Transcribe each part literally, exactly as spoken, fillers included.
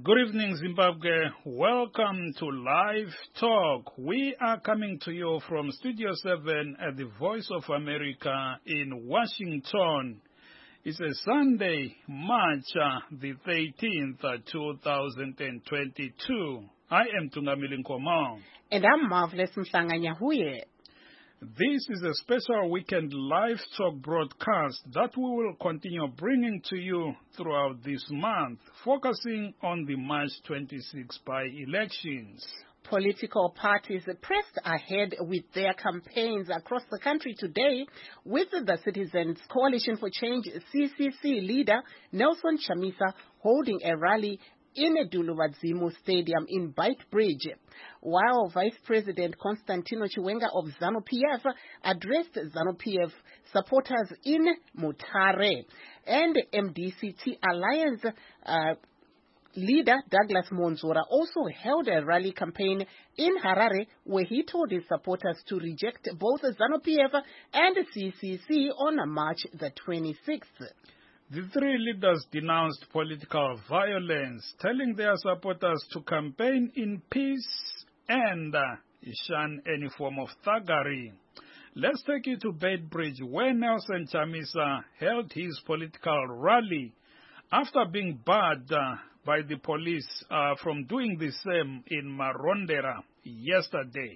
Good evening, Zimbabwe. Welcome to Live Talk. We are coming to you from Studio seven at the Voice of America in Washington. It's a Sunday, March uh, the thirteenth, uh, two thousand twenty-two. I am Tungamili Nkomo. And I'm Marvelous Msanganyahuye. This is a special weekend live talk broadcast that we will continue bringing to you throughout this month, focusing on the March twenty-sixth by-elections. Political parties pressed ahead with their campaigns across the country today, with the Citizens Coalition for Change C C C leader Nelson Chamisa holding a rally in Dulubadzimo Stadium in Beitbridge, while Vice President Constantino Chiwenga of ZANU-P F addressed ZANU-P F supporters in Mutare. And M D C T Alliance uh, leader Douglas Monzora also held a rally campaign in Harare, where he told his supporters to reject both ZANU-P F and C C C on March the twenty-sixth. The three leaders denounced political violence, telling their supporters to campaign in peace and uh, shun any form of thuggery. Let's take you to Beitbridge, where Nelson Chamisa held his political rally after being barred uh, by the police uh, from doing the same in Marondera yesterday.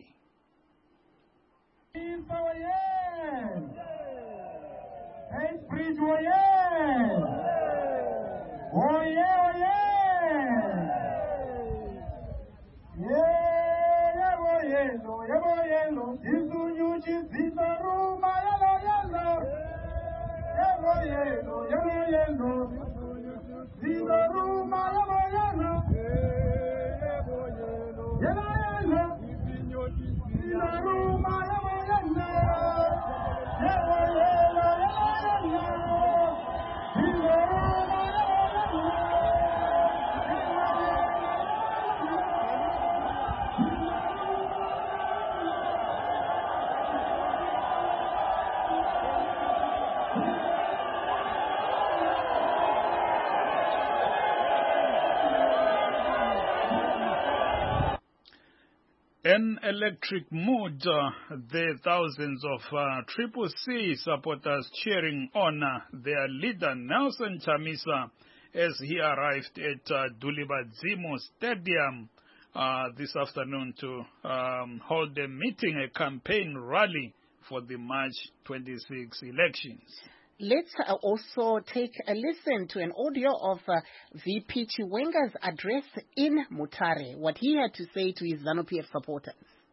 Beitbridge, oye! Oye, oye! Yeah, oye, no, yeah, oye, no. Isunyu chisita ruma, yalo, yalo. Yeah, oye, no, yeah, oye, no. Chisita ruma, yalo, yalo. Yeah, oye, no. Yeah, yalo. Chisita ruma, yalo, yalo. Yeah, oye, no. In electric mood, uh, the thousands of uh, Triple C supporters cheering on uh, their leader Nelson Chamisa as he arrived at uh, Dulubadzimo Stadium uh, this afternoon to um, hold a meeting, a campaign rally for the March twenty-sixth elections. Let's uh, also take a listen to an audio of uh, V P Chiwenga's address in Mutare, what he had to say to his ZANU-P F supporters.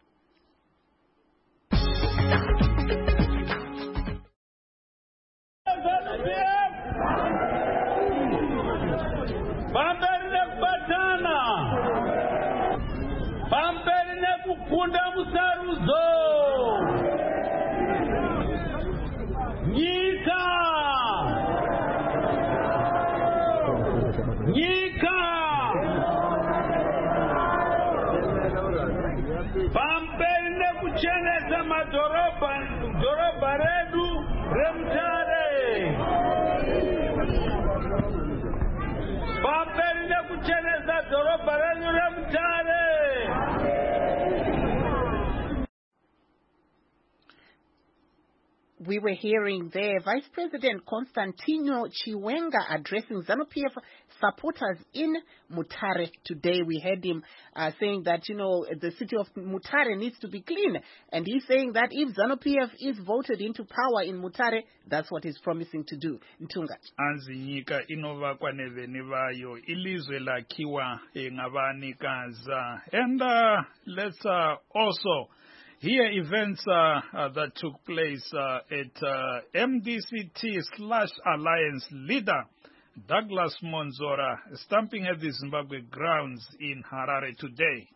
We were hearing there Vice President Constantino Chiwenga addressing ZANU-P F supporters in Mutare today. We heard him uh, saying that, you know, the city of Mutare needs to be clean. And he's saying that if ZANU-P F is voted into power in Mutare, that's what he's promising to do. Ntunga. Anzinyika inova kwaneveni vayo ilizwe lakhiwa ngabanikazi. And uh, let's uh, also hear events uh, uh, that took place uh, at uh, M D C T slash Alliance leader Douglas Monzora stamping at the Zimbabwe grounds in Harare today.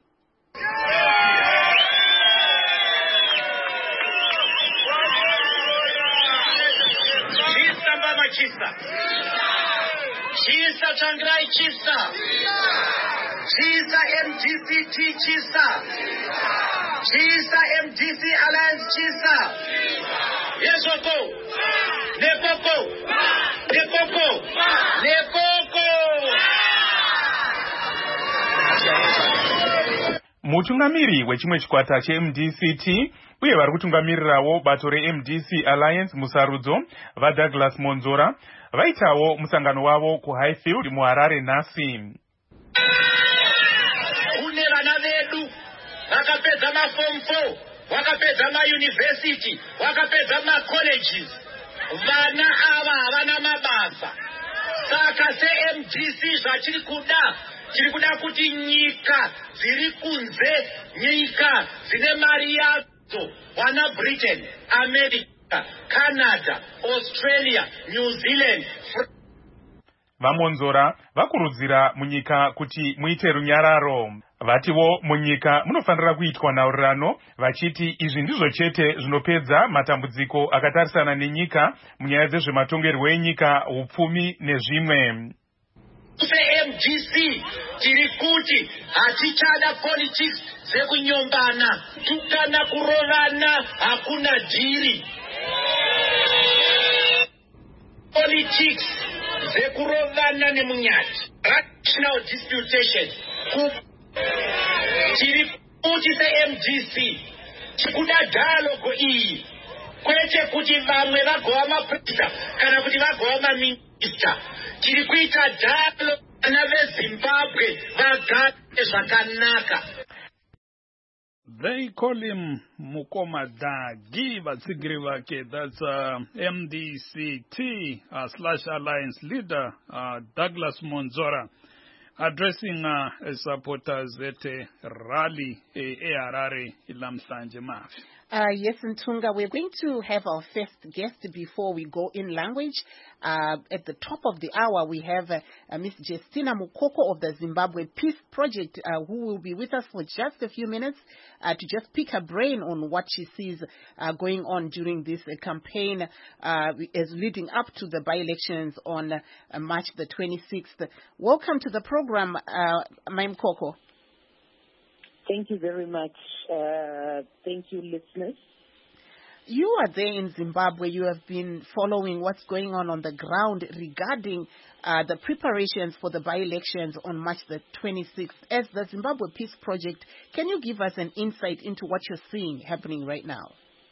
Chisa, Chisa Changrai Chisa, Chisa M D C T Chisa, Chisa M D C Alliance Chisa, yes or go, Nepoko, Nepoko, Nepoko. Mutungamiri wechimwe chikwata che-M D C T uye vari kutungamirirawo bato re-M D C Alliance musarudzo vaDouglas Monzora vaitawo musangano wavo kuHighfield muHarare nhasi. Kune vana vedu vakapedza maform four, vakapedza mauniversity, vakapedza macolleges. Vana ava havana mabasa. Saka se-M D C zvachiri kuda chiri kuda kuti nyika dziri kunze, nyika dzine mari yadzo, wana Britain, America, Canada, Australia, New Zealand. VaMonzora vakurudzira munyika kuti muite runyararo. Vatiwo munyika munofanira kuitwa nhaurirano, vachiti izvi ndizvo chete zvinopedza matambudziko akatarisana nenyika munyaya dzezvematongerwo enyika, upfumi nezvimwe. Se-M D C tiri kuti hatichada politics zekunyombana, tukana kurovana hakuna dhiri. Politics zekurovana nemunyati, rational disputation. Tiri kuti se-M D C tikuda dialogue iyi, kwete kuti vamwe vagova maprofesa kana kuti vagova maminista. Tiri kuita dialogue na veZimbabwe vagare zvakanaka. They call him Mukoma Dagi vatsigiri vake. That's uh, M D C T uh, slash Alliance leader uh, Douglas Monzora addressing uh, supporters at a rally e Harare ilamhlanje mafi. Uh, yes, Ntunga, we're going to have our first guest before we go in language. Uh, at the top of the hour, we have uh, uh, Miss Justina Mukoko of the Zimbabwe Peace Project, uh, who will be with us for just a few minutes uh, to just pick her brain on what she sees uh, going on during this uh, campaign uh, as leading up to the by-elections on uh, March the twenty-sixth. Welcome to the program, uh, Ma'am Mukoko. Thank you very much. Uh, thank you, listeners. You are there in Zimbabwe. You have been following what's going on on the ground regarding uh, the preparations for the by-elections on March the twenty-sixth. As the Zimbabwe Peace Project, can you give us an insight into what you're seeing happening right now?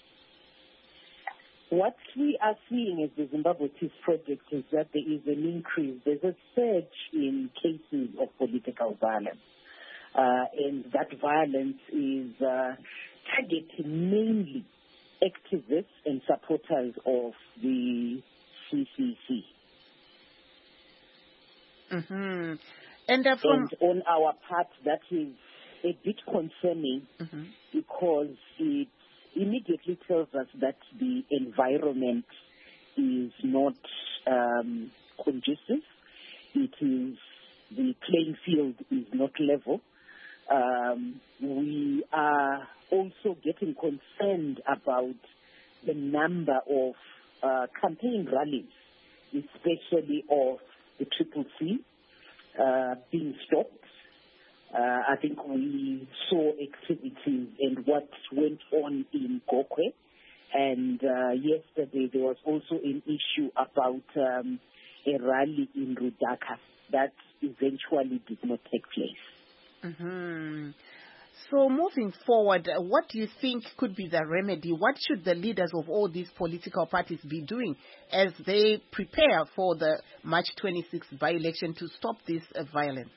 What we are seeing as the Zimbabwe Peace Project is that there is an increase. There's a surge in cases of political violence. Uh, and that violence is uh, targeting mainly activists and supporters of the C C C. Mm-hmm. And, uh, from and on our part, that is a bit concerning mm-hmm. because it immediately tells us that the environment is not um, conducive. It is, the playing field is not level. Um, we are also getting concerned about the number of uh, campaign rallies, especially of the Triple C, uh, being stopped. Uh, I think we saw activities and what went on in Gokwe. And uh, yesterday there was also an issue about um, a rally in Rudaka that eventually did not take place. Mm-hmm. So moving forward, uh, what do you think could be the remedy? What should the leaders of all these political parties be doing as they prepare for the March twenty-sixth by-election to stop this uh, violence?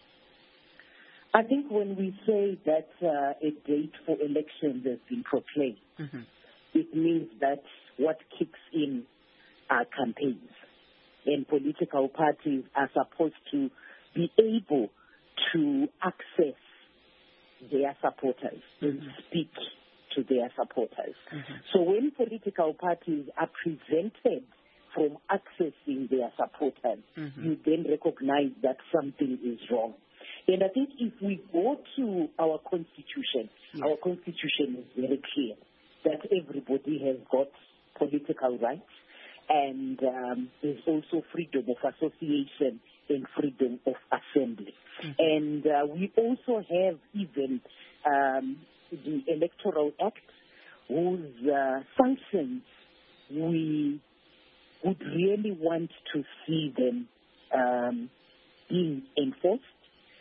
I think when we say that uh, a date for elections has been proclaimed, mm-hmm. it means that what kicks in are campaigns. And political parties are supposed to be able to access their supporters mm-hmm. and speak to their supporters. Mm-hmm. So when political parties are prevented from accessing their supporters, mm-hmm. you then recognize that something is wrong. And I think if we go to our constitution, yes. our constitution is very clear that everybody has got political rights, and um, there's also freedom of association and freedom of assembly. Mm-hmm. And uh, we also have even um, the Electoral Act, whose uh, sanctions we would really want to see them um, being enforced.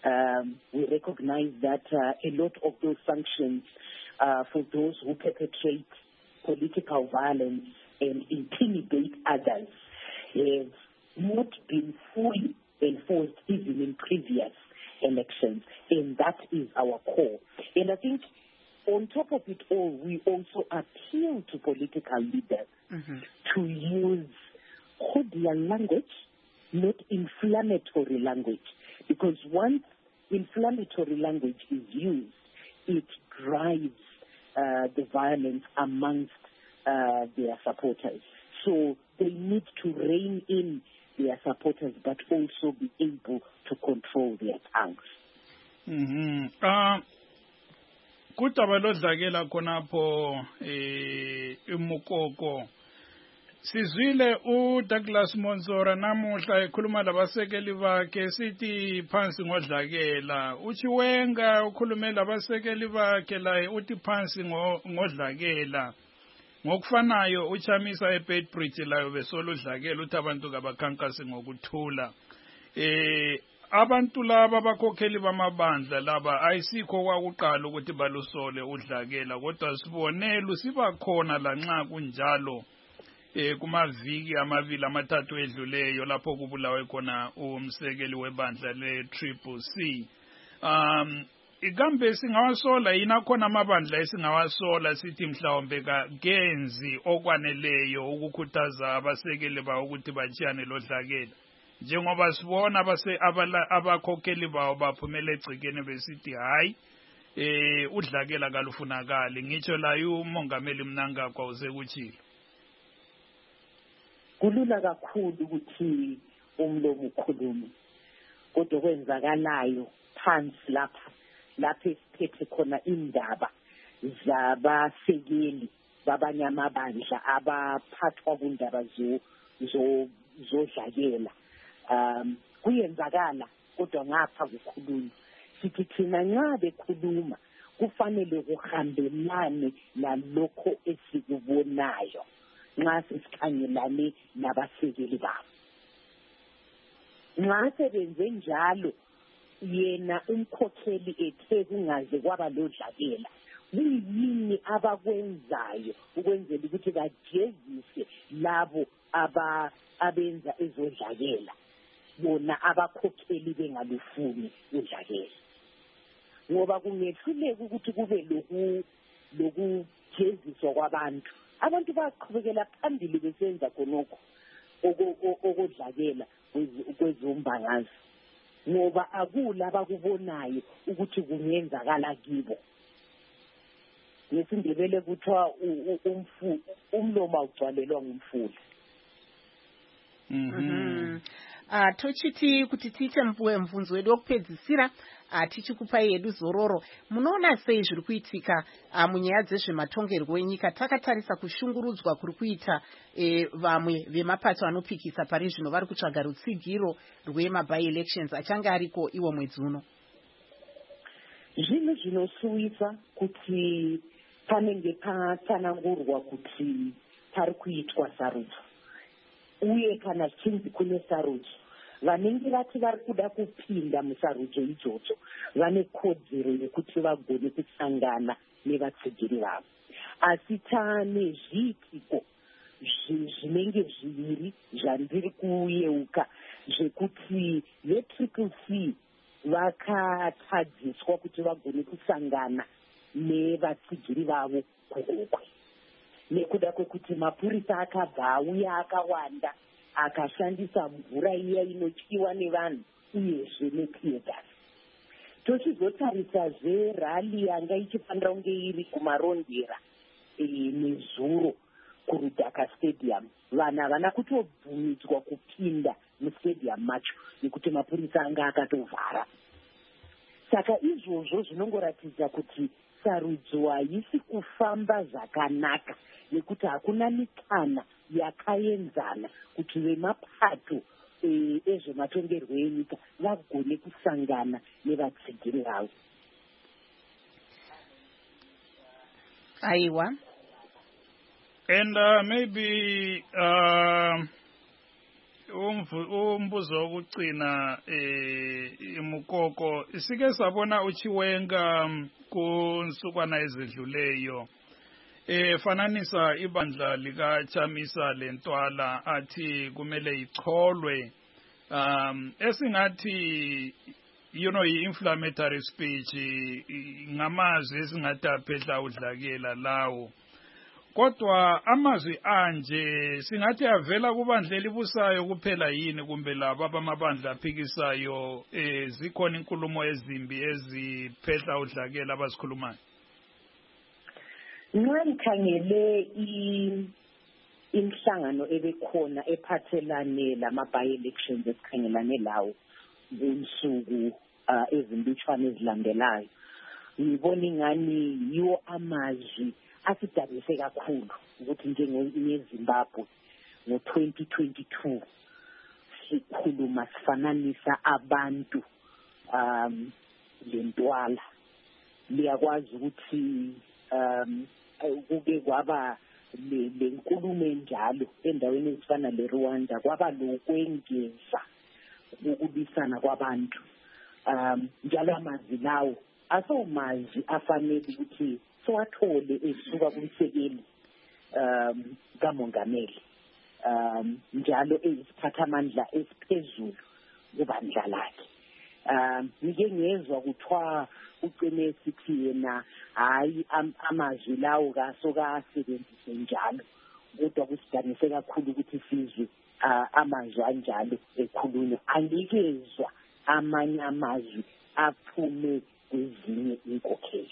Um, we recognize that uh, a lot of those sanctions uh, for those who perpetrate political violence and intimidate others have not been fully enforced even in previous elections, and that is our core. And I think on top of it all, we also appeal to political leaders mm-hmm. to use cordial language, not inflammatory language, because once inflammatory language is used, it drives uh, the violence amongst uh, their supporters. So they need to rein in their supporters, but also be able to control their tongues. Mm-hmm. Uh, kudaba lodlakela khonapho eh imukoko sizwile uDouglas Monsora namuhla ekhuluma labasekeli bakhe sithi phansi ngodlakela uchiwenga ukhulume labasekeli bakhe la uthi phansi ngodlakela ngokufanayo uchamisa eBedbridge layo besoludlakela uthi abantu kabakhankasi ngokuthula eh abantu laba abakhokheli bamabandla laba ayisikho kwakuqala ukuthi balusole udlakela kodwa sibonela usibakhona la nxa kunjalo eh kumaviki amabili amathathu edluleyo lapho kubulawe khona umsekeli webandla le-Triple C. um ikambe singawasola yina khona amabandla esingawasola sithi mhlawumbe kagenzi okwaneleyo ukukhuthaza abasekeli bawo ukuthi bajiyane lodlakela njengoba sibona abase abakhokheli bawo baphumela egcikeni besithi hayi eh udlakela kalufunakali ngitsho la umongameli Mnangagwa usekuthile kulula kakhulu ukuthi umlomo ukhulume kodwa kwenzakalayo phansi lapha lapha esiphethe khona indaba zabasekeli babanye amabandla abaphathwa kundaba zo zo zodlakela um kuyenzakala kodwa ngapha kukhulunywa sithi thina nxa bekhuluma kufanele kuhambelane nalokho esikubonayo nxa sisikhangelane nabasekeli babo nxa sebenze njalo yena umkhokheli ethe kungaze kwaba lodlakela kuyini abakwenzayo ukwenzela ukuthi bajezise labo aba abenza ezodlakela bona abakhokheli bengalufuni udlakela ngoba kungehluleka ukuthi kube loku lokujeziswa kwabantu abantu baqhubekela phambili besenza khonokho okodlakela kwezombangazwe ngoba akula abakubonayo ukuthi kungenzakala kibo ngesindebele kuthiwa umfu umlomo awugcwalelwa ngumfula. Mhm. Ah tochiti kuti tiche mpuwe mvunzo wedu wokupedzisira tichikupa yedu zororo munoona sei zviri kuitika munyaya dzezvematongerwo enyika takatarisa kushungurudzwa kuri kuita vamwe vemapato anopikisa pari zvino vari kutsvaga rutsigiro rwemaby elections achange ariko iwo mwedzi uno zvinhu zvinosuwisa kuti panenge patsanangurwa kuti pari kuitwa sarudzo uye kana chinzi kune sarudzo vanenge vati vari kuda kupinda musarudzo idzodzo vane kodzero yekuti vagone kusangana nevatsigiri vavo asi taane zviitiko zvinenge zviviri zvandiri kuyeuka zvekuti vetriple C vakatadziswa kuti vagone kusangana nevatsigiri vavo kuhukwe nekuda kwekuti mapurisa akabva auya akawanda akashandisa mvura iya inotyiwa nevanhu uyezve neteargas tochizotarisazve rali yanga ichifanira kunge iri kumarondera nezuro kurudhaka stadium vanhu havana kutobvumidzwa kupinda mustadium macho nekuti mapurisa anga akatovhara saka izvozvo zvinongoratidza kuti sarudzo haisi kufamba zvakanaka nekuti hakuna mikana yakaenzana kuti vemapato ezvematongerwo enyika vagone kusangana nevatsigiri vavo. Aiwa. And uh, maybe uh, umbuzo wokugcina eh imukoko isike sabona uChiwenga kunsukwana ezedluleyo eh fananisa ibandla lika Chamisa lentwala athi kumele icholwe um esingathi you know i-inflammatory speech ngamazwi esingathi aphehla udlakela lawo kodwa amazwi anje singathi avela kubandla elibusayo kuphela yini kumbe laba abamabandla aphikisayo eh zikhona inkulumo ezimbi eziphehla udlakela abasikhulumayo nxa ngikhangele inhlangano ebekhona ephathelane lama-by-elections esikhangelane lawo kunsuku ezilutshwane ezilandelayo ngibona ingani yiwo amazwi asidabise kakhulu ukuthi njengeZimbabwe ngo-twenty twenty-two sikhuluma sifananisa abantu um lentwala liyakwazi ukuthi um kuke kwaba lenkulumo enjalo endaweni ezifana leRwanda kwaba lokwengeza ukubisana kwabantu um njalo amazwi lawo asomazwi afanele ukuthi sowathole esuka kumsekeli um kamongameli um njalo eyisiphathamandla esiphezulu kubandla lakhe um ngike ngezwa kuthiwa ucine sithi yena hayi amazwi lawo kasoka asebenzise njalo kodwa kusidanise kakhulu ukuthi sizwe amazwi anjalo ekhulunywa angikezwa amanye amazwi aphume kwezinye inkokheli.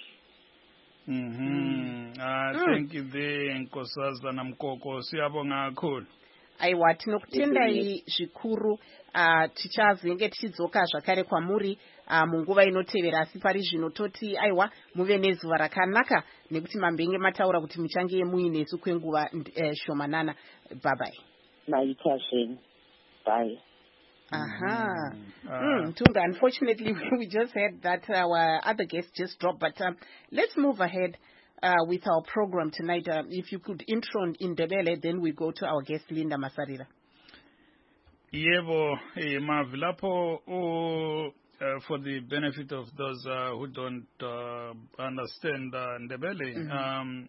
Mhm. Ah thank you the Nkosazana Mkoko siyabonga kakhulu. Aiwa tinokutendai zvikuru uh, tichazinge tichidzoka zvakare kwamuri uh, munguva inotevera asi pari zvino toti aiwa muve nezuva rakanaka nekuti mambenge mataura kuti muchange muinesu kwenguva uh, shomanana. Bye bye. Naita Shane. Bye. Aha. Mm, uh, mm, Tunga, unfortunately we just had that our other guest just dropped, but um, let's move ahead uh, with our program tonight. Uh, if you could intro in Ndebele, then we go to our guest Linda Masarira. Yebo, eh, Mavilapo, oh, uh, for the benefit of those uh, who don't uh, understand uh, Ndebele, mm-hmm. um,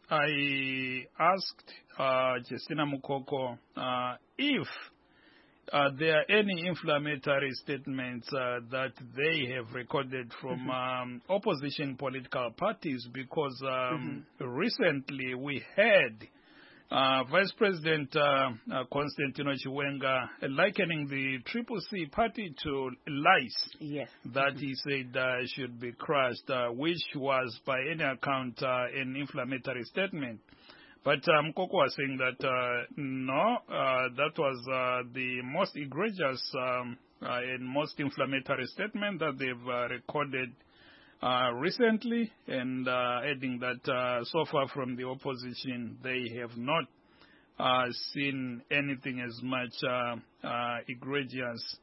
I asked uh, Justina Mukoko uh, if Uh, there are any inflammatory statements uh, that they have recorded from mm-hmm. um, opposition political parties because um, mm-hmm. recently we had uh, Vice President uh, uh, Constantino Chiwenga likening the Triple C party to lice yes. that mm-hmm. he said uh, should be crushed, uh, which was by any account uh, an inflammatory statement. But um, Mkoko was saying that uh, no, uh, that was uh, the most egregious um, uh, and most inflammatory statement that they've uh, recorded uh, recently, and uh, adding that uh, so far from the opposition, they have not uh, seen anything as much uh, uh, egregious.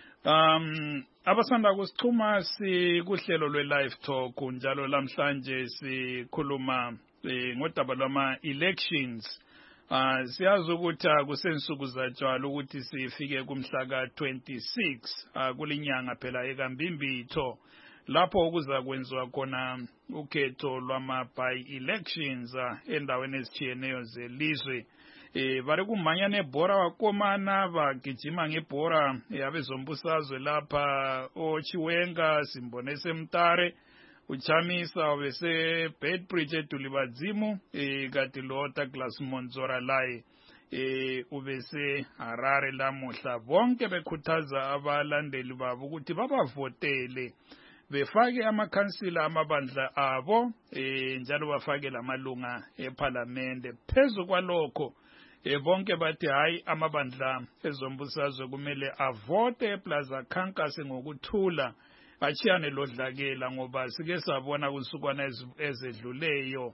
Um, abasanda kusixhuma sikuhlelo lwe-live talk njalo lamhlanje sikhuluma ngodaba lwama elections uh siyazi ukuthi kusensuku zatshwala ukuthi sifike kumhla ka twenty-six uh, kulinyanga phela ekambimbitho lapho kuza kwenziwa khona ukhetho lwama by elections uh, endaweni ezitshiyeneyo zelizwe. Eh bari kumanya nebhora wakomana bagijima ngebhora yabezombusazwe lapha oChiwenga Simbonese Mtare uChamisa obese Bedbridge eDulibadzimu eh kati lo Douglas Monzora lai eh ubese Harare lamuhla bonke bekhuthaza abalandeli babo ukuthi babavotele befake amakhansila amabandla abo eh njalo bafake lamalunga eParliament. Phezu kwalokho eh bonke bathi hayi amabandla ezombusazwe kumele avote plus akhankase ngokuthula achiyane lodlakela ngoba sike sabona kusukwana ezedluleyo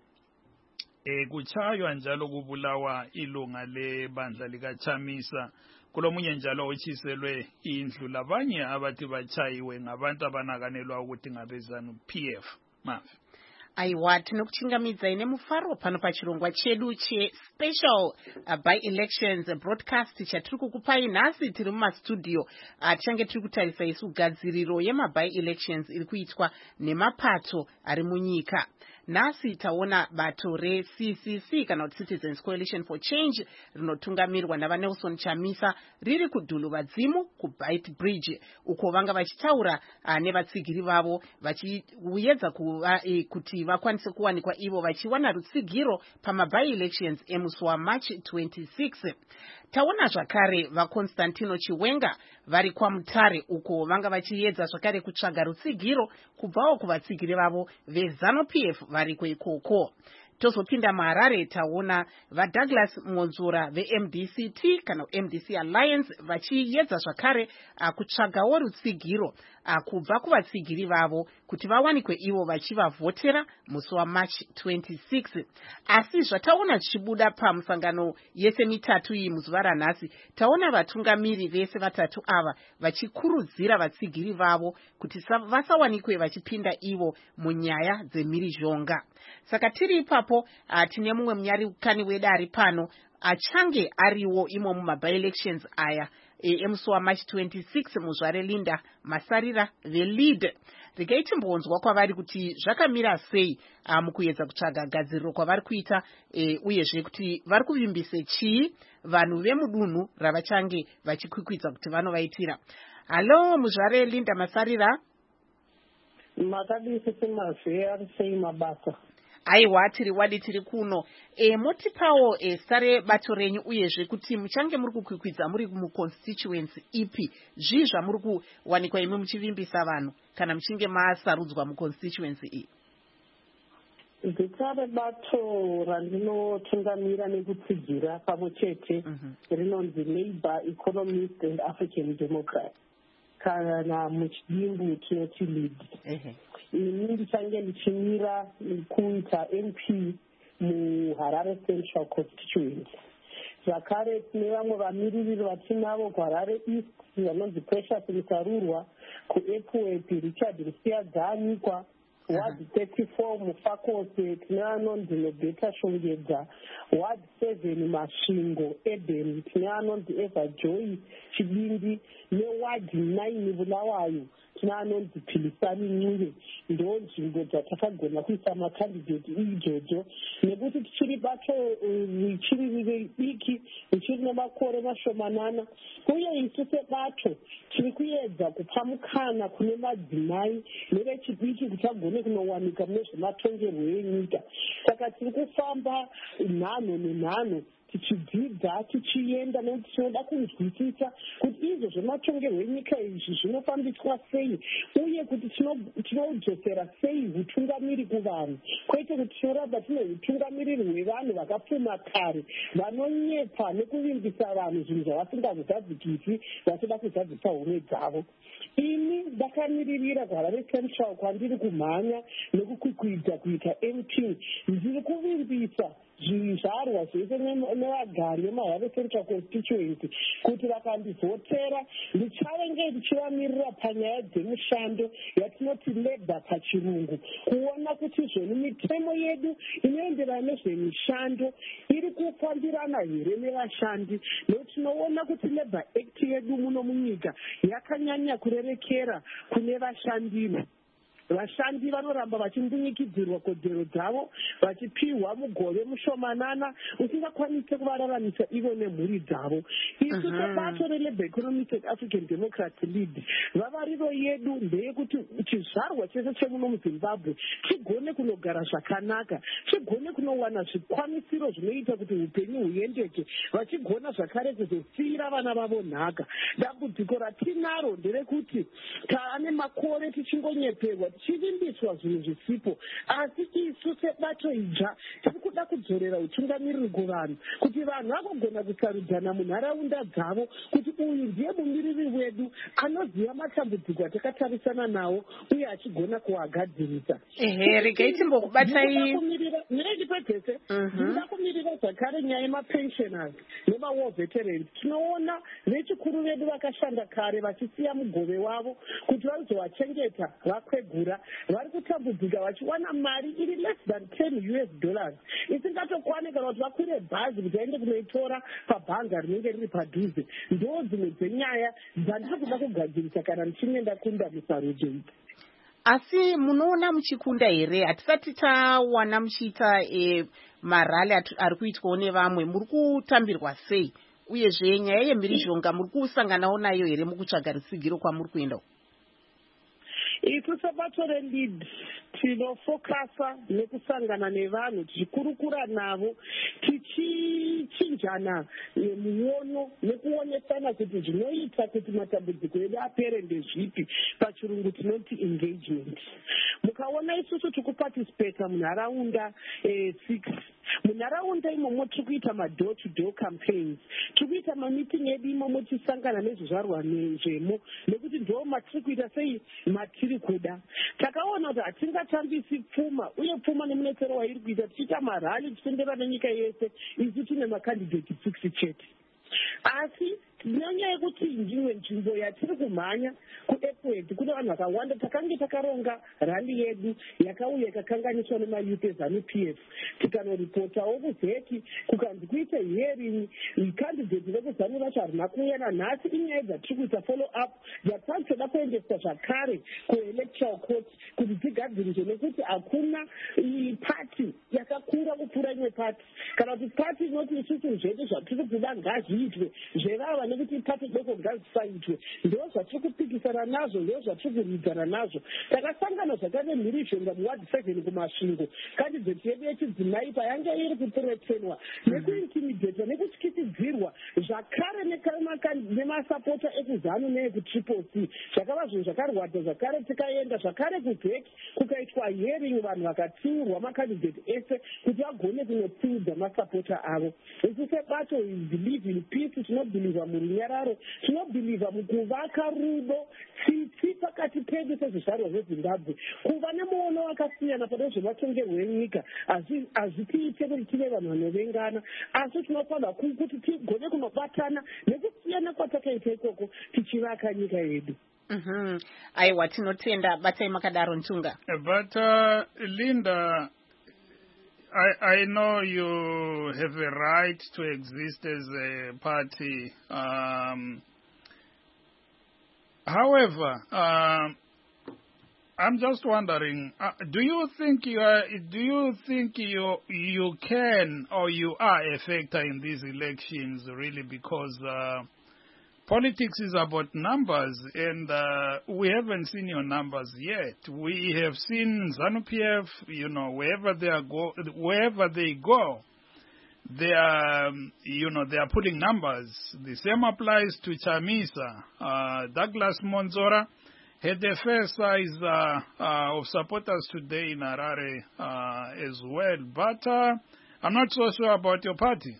eh kuchaywa njalo kubulawa ilunga lebandla lika Chamisa kulomunye njalo ochiselwe indlu labanye abathi bachayiwe ngabantu abanakanelwa ukuthi ngabezanu P F. Mafi aiwa tinokuchingamidzai nemufaro pano pachirongwa chedu chespecial uh, by elections broadcast chatiri kukupai nhasi tiri mumastudio uh, tichange tiri kutarisa isu gadziriro yemaby elections iri kuitwa nemapato ari munyika. Nhasi taona bato re-C C C kana kuti Citizens Coalition for Change rinotungamirwa navaNelson Chamisa riri kudhuluva dzimu kuBeit Bridge uko vanga vachitaura uh, nevatsigiri vavo vachiedza kuva e, kuti vakwanise kuwanikwa ivo vachiwana rutsigiro pamaby elections emusi waMarch twenty-sixth. Taona zvakare vaConstantino Chiwenga vari kwaMutare uko vanga vachiedza zvakare kutsvaga rutsigiro kubvawo kuvatsigiri vavo veZanu P F vari kweikoko. Tozopinda muHarare taona vaDouglas Monzura veM D C T kana M D C Alliance vachiedza zvakare uh, kutsvagawo rutsigiro uh, kubva kuvatsigiri vavo kuti vawanikwe ivo vachivavhotera musi waMarch twenty-sixth. Asi zvataona zvichibuda pamusangano yese mitatu iyi muzuva ranhasi, taona vatungamiri vese vatatu ava vachikurudzira vatsigiri vavo kuti vasawanikwe vachipinda ivo munyaya dzemhirizhonga. Saka tiri ipapo uh, tine mumwe munyarikani wedu ari pano achange ariwo imo mumaby elections aya e, emusi waMarch twenty-sixth muzvare Linda Masarira veLead. Regai timbonzwa kwavari kuti zvakamira sei uh, mukuedza kutsvaga gadziriro kwavari kuita e, uyezve kuti vari kuvimbise chii vanhu vemudunhu ravachange vachikwikwidza kuti vanovaitira. Halo muzvare Linda Masarira. Makadisi semazve ari sei mabasa? Aiwa tiri wadi tiri kuno. E, motipawo e, sare bato renyu uyezve kuti muchange muri kukwikwidza muri muconstituency ipi zvii zvamuri kuwanikwa imi muchivimbisa vanhu kana muchinge masarudzwa muconstituency iyi? Zita rebato randinotungamira nekutsigira pamwe chete rinonzi Labour Economist and African Democrat kana muchidimbu tinoti Lead. Ini ndichange ndichimira kuita M P muHarare Central Constituency. Zvakare tine vamwe vamiririri vatinavo kuHarare East vanonzi Precious Mutarurwa, kuEpuwep Richard Musiadza anyikwa, Ward thirty-four Mufakose tine vanonzi Nobeta Shongedza, Ward seven Masvingo Eden tine vanonzi Eva Joy Chibindi, neWard nine Bulawayo tine vanonzi Philisani Ncube. Ndo nzvimbo dzatakagona kuisa makandidate ijojo nekuti tichiri bato richiri diki richiri nemakore mashomanana uye isu sebato tiri kuedza kupa mukana kune madzimai nevechidiki kuti agone kunowanika mune zvematongerwo enyika. Saka tiri kufamba nhano nenhano tichidzidza tichienda nekuti tinoda kunzwisisa kuti izvo zvematongerwo enyika izvi zvinofambiswa sei uye kuti tinodzosera sei utungamiri kuvanhu, kwete kuti tinoramba tine utungamiriri hwevanhu vakapfuma kare vanonyepa nekuvimbisa vanhu zvinhu zvavasingazozadzikisi vachida kuzadzisa homwe dzavo. Ini ndakamiririra kuHarare Central kwandiri kumhanya nekukwikwidza kuita M P. Ndiri kuvimbisa zvizvarwa zvese nevagari vemuHarare Central Constituency kuti vakandivhotera ndichavenge ndichivamirira panyaya dzemushando yatinoti labour pachirungu, kuona kuti zvoni mitemo yedu inoenderana nezvemishando iri kufambirana here nevashandi. Nekuti tinoona kuti Labour Act yedu muno munyika yakanyanya kurerekera kune vashandino. Vashandi vanoramba vachimbunyikidzirwa kodzero dzavo vachipiwa mugove mushomanana usingakwanise kuvararamisa ivo nemhuri dzavo. Isu sebato reLabour Economic and African Democrat Lead vavariro yedu ndeyekuti chizvarwa chese chemuno muZimbabwe chigone kunogara zvakanaka, chigone kunowana zvikwanisiro zvinoita kuti upenyu huendeke, vachigona zvakare kuzosiyira vana vavo nhaka. Dambudziko ratinaro nderekuti taane makore tichingonyeperwa tichivimbiswa zvinhu zvisipo, asi isu sebato idzva tiri kuda kudzorera utungamiriri kuvanhu kuti vanhu vagogona kusarudzana munharaunda dzavo kuti uyu ndiye mumiriri wedu anoziva matambudziko atakatarisana nawo uye achigona kuagadzirisa. Ehe, regai timbokubatai ndireti pedzese ndinoda kumirira zvakare nyaya yemapensioners nevawar veterans. Tinoona vechikuru vedu vakashanda kare vachisiya mugove wavo kuti vazovachengeta vakwegura vhura vari kutambudzika vachiwana mari iri less than ten U S dollars isingatokwane kana kuti vakwire bhazi kuti aende kunoitora pabhanga rinenge riri padhuze. Ndo dzimwe dzenyaya dzandiri kuda kugadzirisa kana ndichinge ndakunda musarudzo idzi. Asi munoona muchikunda here? Hatisati tawana muchiita e, marali ari kuitwawo nevamwe. Muri kutambirwa sei? Uyezve nyaya yemhirizhonga muri kusanganawo nayo here mukutsvaga rusigiro kwamuri kuenda? Isu sebato reLead tinofokasa nekusangana nevanhu tichikurukura navo tichichinjana muono nekuonesana kuti zvinoita kuti matambudziko edu apere ndezvipi, pachirungu tinoti engagement. Mukaona isusu tikuparticipata munharaunda eh, six munharaunda imomo tiri kuita madoor to door campaigns, tiri kuita mamiting edu imomo tichisangana nezvizvarwa zvemo nekuti ndo matiri kuita sei matiri kuda. Takaona kuti hatingatambisi pfuma uye pfuma nemunetsero wairi kuita tichiita marali tichitendera nenyika yese isu tine makandidate six chete. Asi nyanya yekuti ndimwe nzvimbo yatiri kumhanya kuEpwed kune vanhu vakawanda takange takaronga rali yedu yakauya ikakanganiswa nemayuth eZanu P F tikanoripotawo kuzeki kukanzi kuite hearing candidate vekuzanu vacho harina kuuya nanhasi. Inyaya dzatiri kuita follow up dzatari toda kuendesa zvakare kuelectoral court kuti dzigadziriswe nekuti hakuna party yakakura kupfuura imwe party kana kuti party inoti isusu zvedu zvatiri kuda ngazviitwe zvevava nekuti party doko ngazisaitwe. Ndo zvatiri kupikisana nazvo, ndo zvatiri kurwidzana nazvo. Takasangana zvakare mhirizhonga muward seven kumasvingo candidate yedu yechidzimai payange iri kupuretenwa nekuintimidata nekutyisidzirwa zvakare nemasapota ekuzanu neekutriple C zvakava zvinhu zvakarwadza zvakare. Tikaenda zvakare kuvheki kukaitwa hearing vanhu vakatsiurwa makandidate ese kuti vagone kunotsiudza masapota avo. Isu sebato we believe in peace, tinobhilivha murunyararo, tinobhilivha mukuvaka rudo tsitsi pakati pedu sezvizvarwa zveZimbabwe. Kuva nemuono wakasiyana pane zvematongerwo enyika hazvitiite kuti tive vanhu vanovengana, asi tinofanira kuti tigone kunobatana nekusiyana kwatakaita ikoko tichivaka nyika yedu. Mhm. Aiwa tinotenda batai makadaro Ntunga. But uh, Linda, I, I know you have a right to exist as a party. Um, however, uh, I'm just wondering: uh, do you think you are? Do you think you you can or you are a factor in these elections? Really, because uh, politics is about numbers, and uh, we haven't seen your numbers yet. We have seen ZANU P F, you know, wherever they are go, wherever they go, they are, um, you know, they are putting numbers. The same applies to Chamisa. Uh, Douglas Monzora had a fair size uh, uh, of supporters today in Harare uh, as well. But uh, I'm not so sure about your party.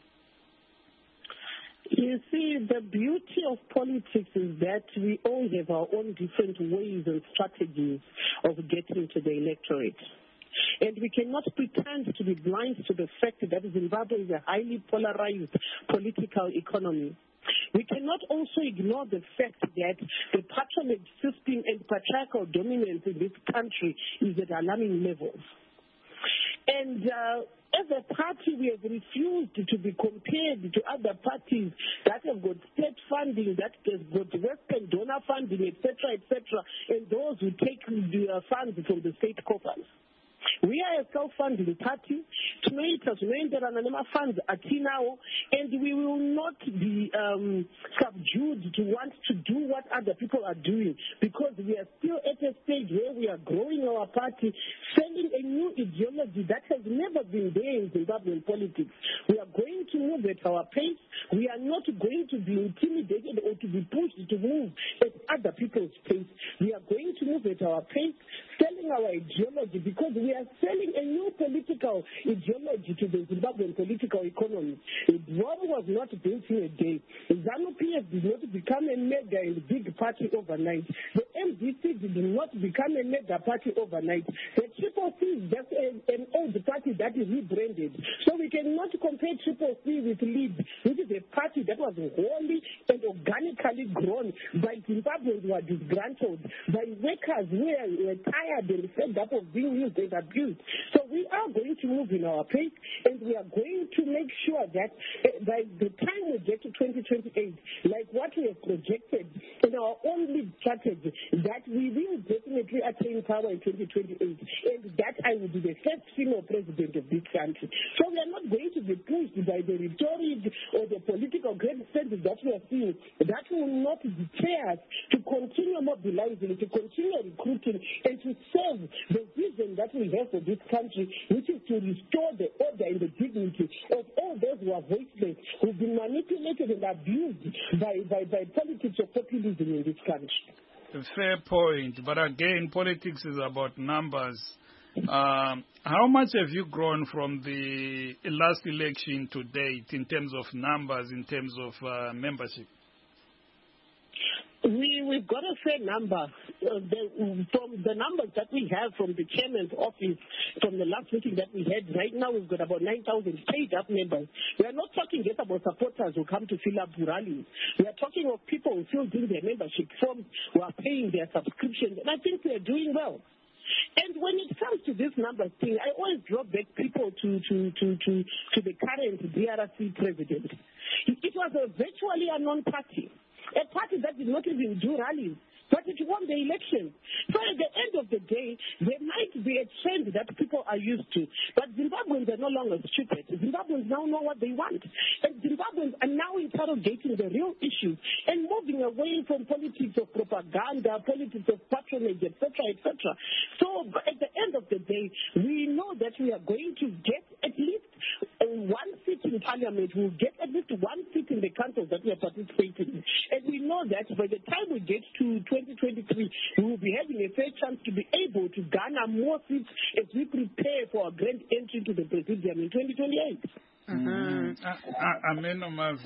You see, the beauty of politics is that we all have our own different ways and strategies of getting to the electorate. And we cannot pretend to be blind to the fact that Zimbabwe is a highly polarized political economy. We cannot also ignore the fact that the patronage system and patriarchal dominance in this country is at alarming levels. And uh, as a party, we have refused to be compared to other parties that have got state funding, that have got Western donor funding, et cetera, et cetera, and those who take the uh, funds from the state coffers. We are a self-funding party, tunoita zvinoenderana nemafunds atinawo, and we will not be um, subdued to want to do what other people are doing, because we are still at a stage where we are growing our party, selling a new ideology that has never been there in Zimbabwean politics. We are going to move at our pace. We are not going to be intimidated or to be pushed to move at other people's pace. We are going to move at our pace, selling our ideology, because we are selling a new political ideology to the Zimbabwean political economy. Rome was not built in a day. ZANU P F did not become a mega and big party overnight. The M D C did not become a mega party overnight. The Triple C is just a, an old party that is rebranded. So we cannot compare Triple C see with LEAD, which is a party that was wholly and organically grown by Zimbabweans who are disgruntled, by workers who were tired and fed up of being used and abused. So we are going to move in our pace, and we are going to make sure that uh, by the time we get to twenty twenty-eight, like what we have projected in our own LEAD strategy, that we will definitely attain power in twenty twenty-eight, and that I will be the first female president of this country. So we are not going to be pushed by the rhetoric or the political grandstands that we are seeing. That will not deter us to continue mobilizing, to continue recruiting, and to serve the vision that we have for this country, which is to restore the order and the dignity of all those who are voiceless, who've been manipulated and abused by, by, by politics of populism in this country. A fair point, but again, politics is about numbers. Um, how much have you grown from the last election to date in terms of numbers, in terms of uh, membership? We, we've got a fair number. Uh, the, from the numbers that we have from the chairman's office, from the last meeting that we had, right now we've got about nine thousand paid-up members. We are not talking just about supporters who come to fill up rallies. We are talking of people who filled in their membership forms, who are paying their subscriptions, and I think we are doing well. And when it comes to this numbers thing, I always draw back people to, to, to, to, to the current D R C president. It was a virtually a non-party. A party that did not even do rallies, but it won the election. So at the end of the day, there might be a trend that people are used to. But Zimbabweans are no longer stupid. Zimbabweans now know what they want. And Zimbabweans are now interrogating the real issues and moving away from politics of propaganda, politics of patronage, et cetera, et cetera. So at the end of the day, we know that we are going to get at least one seat in parliament. We'll get at least one seat in the councils that we are participating in. And we know that by the time we get to twenty twenty-three, we will be having a fair chance to be able to garner more seats as we prepare for our grand entry to the presidium in twenty twenty-eight. Mm-hmm. uh, Amen,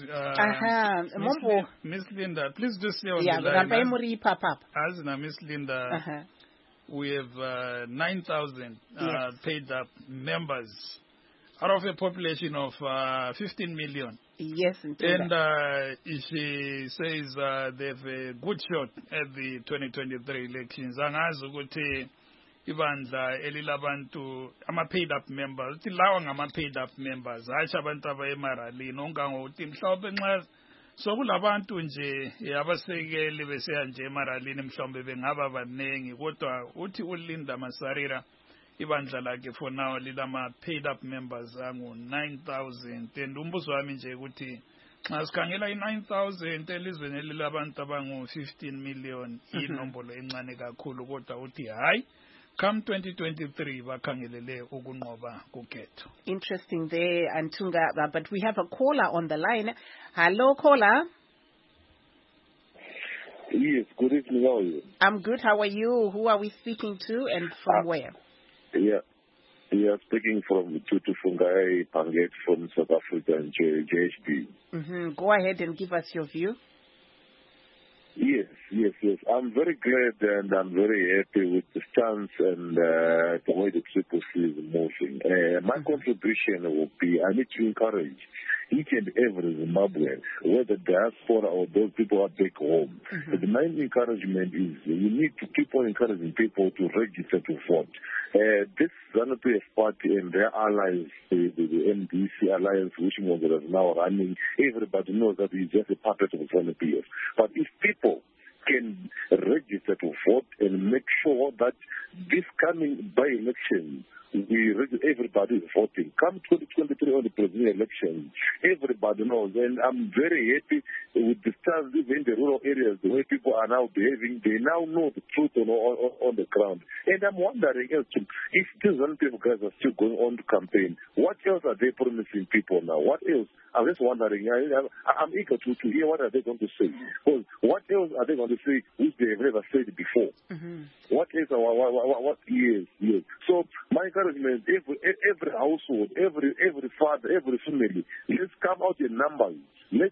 uh, Miss Linda, please do stay on yeah, the line. Pop up. As in Miss Linda, uh-huh. we have uh, nine thousand uh, yes. paid up members out of a population of uh, fifteen million. Yes, indeed. And uh, she says uh, they have a good shot at the twenty twenty-three elections. Angazi ukuthi ibandla elilabantu ama paid up members, uthi lawa ngama paid up members, hayi abantu abayemaralini ongangokuthi mhlawumbe nxa sokulabantu nje abasekeli beseya nje emaralini mhlawumbe bengaba banengi, kodwa uthi uLinda Masarira ibandla lakhe for now lilama paid up members angu nine thousand. And umbuzo wami nje ukuthi nxa sikhangela i nine thousand elizweni elilabantu abangu fifteen million inombolo encane kakhulu, kodwa uthi hayi come twenty twenty-three bakhangelele ukunqoba kukhetho. Interesting there, Antunga, but we have a caller on the line. Hello, caller. Yes, good evening. How are you? I'm good. How are you? Who are we speaking to and from uh, where? Yeah, we are speaking from Tutu Fungai Panget from South Africa and J H B. Mm-hmm. Go ahead and give us your view. Yes, yes, yes. I'm very glad and I'm very happy with the stance and uh, the way the Triple C is moving. Uh, my mm-hmm. contribution will be I need to encourage each and every Zimbabwean, whether diaspora or those people are back home. Mm-hmm. The main encouragement is you need to keep on encouraging people to register to vote. Uh, this ZANU-P F party and their allies, the, the, the M D C alliance, which is now running, everybody knows that it's just a puppet of ZANU-P F. But if people can register to vote and make sure that this coming by-election, we everybody is voting. Come twenty twenty-three on the presidential election, everybody knows. And I'm very happy with the stars even in the rural areas, the way people are now behaving. They now know the truth on, on, on the ground. And I'm wondering if these young people guys are still going on to campaign, what else are they promising people now? What else? I'm just wondering. I, I'm eager to, to hear what are they going to say. Because what else are they going to say which they have never said before? Mm-hmm. What else? What, what, what, what yes, yes. So my encouragement, every, every household, every every father, every family, let's come out in numbers. Let's show